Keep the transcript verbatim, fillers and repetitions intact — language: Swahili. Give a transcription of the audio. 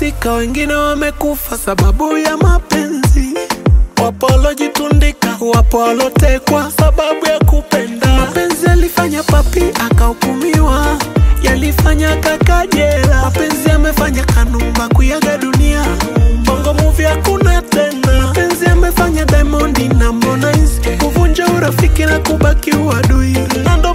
wahusika wengine wamekufa sababu ya mapenzi. Wapo walojitundika, wapo walotekwa sababu ya kupenda. Mapenzi yalifanya papi akahukumiwa, yalifanya kaka jela. Mapenzi yamefanya Kanumba kuiaga dunia, Bongo Movie hakuna tena. Mapenzi yamefanya Diamond na Harmonize kuvunja urafiki na kubaki uadui. Nando